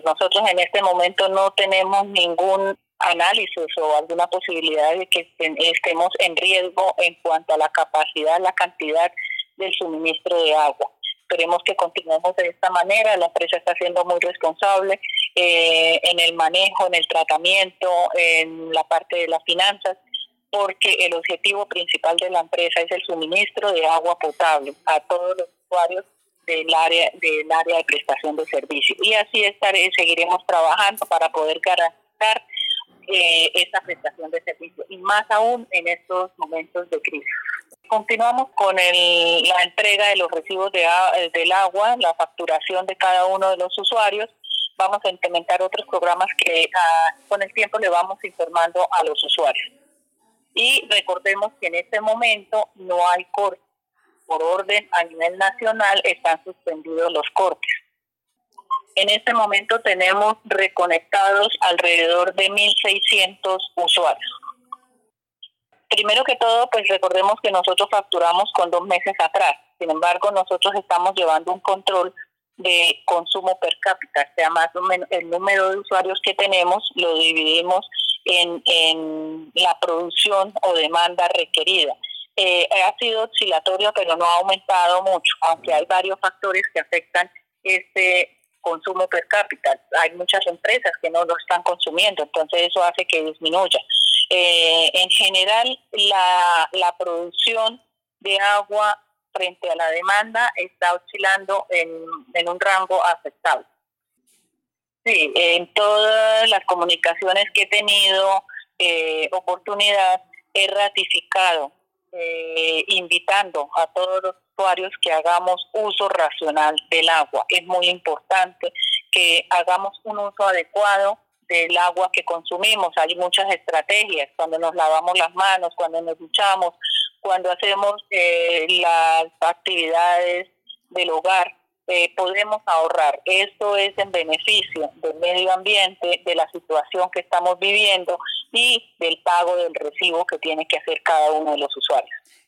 Nosotros en este momento no tenemos ningún análisis o alguna posibilidad de que estemos en riesgo en cuanto a la capacidad, la cantidad del suministro de agua. Esperemos que continuemos de esta manera. La empresa está siendo muy responsable en el manejo, en el tratamiento, en la parte de las finanzas, porque el objetivo principal de la empresa es el suministro de agua potable a todos los usuarios del área de prestación de servicio. Y así seguiremos trabajando para poder garantizar esa prestación de servicio, y más aún en estos momentos de crisis. Continuamos con la entrega de los recibos del agua, la facturación de cada uno de los usuarios. Vamos a implementar otros programas que con el tiempo le vamos informando a los usuarios. Y recordemos que en este momento no hay cortes. Por orden a nivel nacional están suspendidos los cortes. En este momento tenemos reconectados alrededor de 1.600 usuarios. Primero que todo, pues recordemos que nosotros facturamos con 2 meses atrás. Sin embargo, nosotros estamos llevando un control de consumo per cápita. O sea, más o menos el número de usuarios que tenemos lo dividimos en la producción o demanda requerida. Ha sido oscilatorio, pero no ha aumentado mucho, aunque hay varios factores que afectan este consumo per cápita. Hay muchas empresas que no lo están consumiendo, entonces eso hace que disminuya. En general, la producción de agua frente a la demanda está oscilando en un rango aceptable. Sí, en todas las comunicaciones que he tenido oportunidad, he ratificado, invitando a todos los usuarios que hagamos uso racional del agua. Es muy importante que hagamos un uso adecuado del agua que consumimos. Hay muchas estrategias, cuando nos lavamos las manos, cuando nos duchamos, cuando hacemos las actividades del hogar, podemos ahorrar. Esto es en beneficio del medio ambiente, de la situación que estamos viviendo y del pago del recibo que tiene que hacer cada uno de los usuarios.